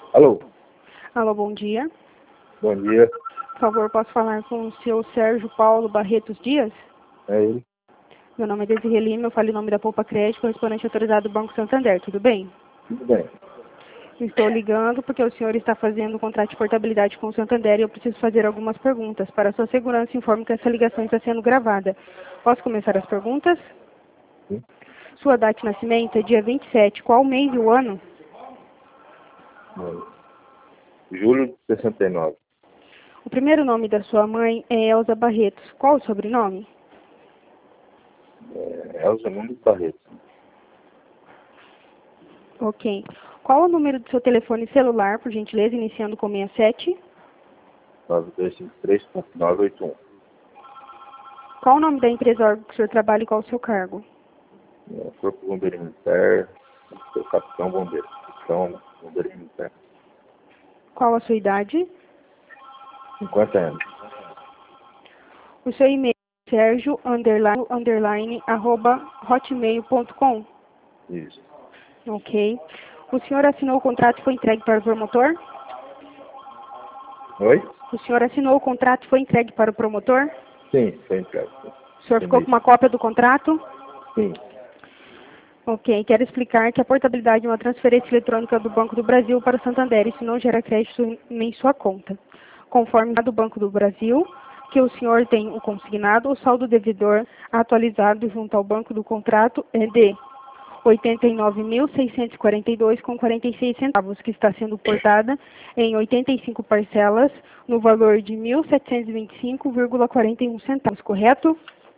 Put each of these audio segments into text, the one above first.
Alô, Alô, bom dia. bom dia. Por favor, posso falar com o seu Sérgio Paulo Barretos Dias? É ele? Meu nome é Desirê Lima, eu falo em nome da Poupa Crédito, correspondente autorizado do Banco Santander, tudo bem? Tudo bem. Estou ligando porque o senhor está fazendo um contrato de portabilidade com o Santander e eu preciso fazer algumas perguntas. Para sua segurança, informo que essa ligação está sendo gravada. Posso começar as perguntas? Sim. Sua data de nascimento é dia 27. Qual mês e o ano? Julho de 69. O primeiro nome da sua mãe é Elza Barretos. Qual o sobrenome? Elza Nunes Barreto. Ok. Qual o número do seu telefone celular, por gentileza, iniciando com 67? 9253-981. Qual o nome da empresa órgão que o senhor trabalha e qual o seu cargo? Corpo Bombeiro Militar, sou capitão bombeiro. Capitão bombeiro militar. Qual a sua idade? 50 anos. O seu e-mail é sergio__hotmail.com. Isso. Ok. O senhor assinou o contrato e foi entregue para o promotor? Oi? O senhor assinou o contrato e foi entregue para o promotor? Sim, foi em casa. O senhor ficou com uma cópia do contrato? Sim. Ok. Quero explicar que a portabilidade é uma transferência eletrônica do Banco do Brasil para o Santander. Isso não gera crédito nem sua conta. Conforme do Banco do Brasil, que o senhor tem o consignado, o saldo devedor atualizado junto ao banco do contrato é de R$ 89.642,46, que está sendo portada em 85 parcelas no valor de R$ 1.725,41, correto?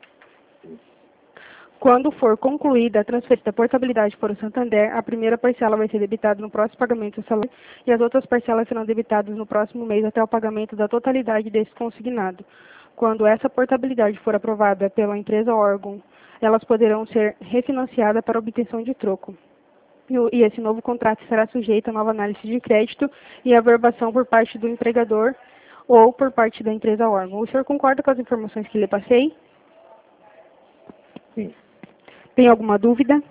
Quando for concluída a transferência da portabilidade para o Santander, a primeira parcela vai ser debitada no próximo pagamento do salário e as outras parcelas serão debitadas no próximo mês até o pagamento da totalidade desse consignado. Quando essa portabilidade for aprovada pela empresa órgão, elas poderão ser refinanciadas para obtenção de troco. E esse novo contrato será sujeito a nova análise de crédito e averbação por parte do empregador ou por parte da empresa órgão. O senhor concorda com as informações que lhe passei? Sim. Tem alguma dúvida?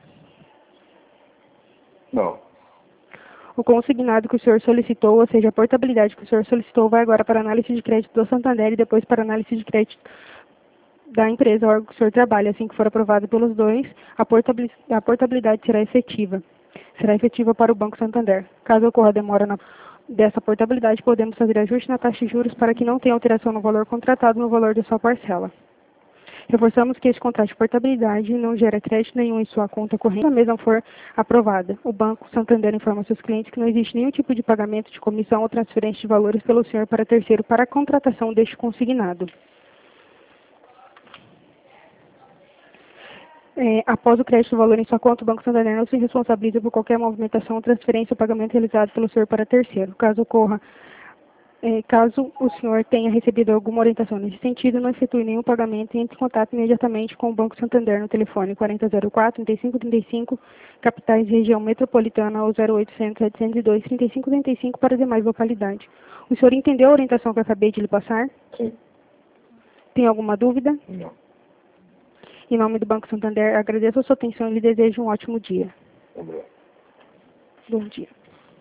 Não. O consignado que o senhor solicitou, ou seja, a portabilidade que o senhor solicitou, vai agora para a análise de crédito do Santander e depois para a análise de crédito da empresa órgão que o senhor trabalha. Assim que for aprovado pelos dois, a portabilidade será efetiva. Será efetiva para o Banco Santander. Caso ocorra demora dessa portabilidade, podemos fazer ajuste na taxa de juros para que não tenha alteração no valor contratado no valor da sua parcela. Reforçamos que esse contrato de portabilidade não gera crédito nenhum em sua conta corrente, se a mesma for aprovada. O Banco Santander informa seus clientes que não existe nenhum tipo de pagamento de comissão ou transferência de valores pelo senhor para terceiro para a contratação deste consignado. Após o crédito do valor em sua conta, o Banco Santander não se responsabiliza por qualquer movimentação, transferência ou pagamento realizado pelo senhor para terceiro. Caso o senhor tenha recebido alguma orientação nesse sentido, não efetue nenhum pagamento e entre em contato imediatamente com o Banco Santander no telefone 4004-3535, capitais região metropolitana, ou 0800-702-3535 para demais localidades. O senhor entendeu a orientação que eu acabei de lhe passar? Sim. Tem alguma dúvida? Não. Em nome do Banco Santander, agradeço a sua atenção e lhe desejo um ótimo dia. Obrigado. Bom dia.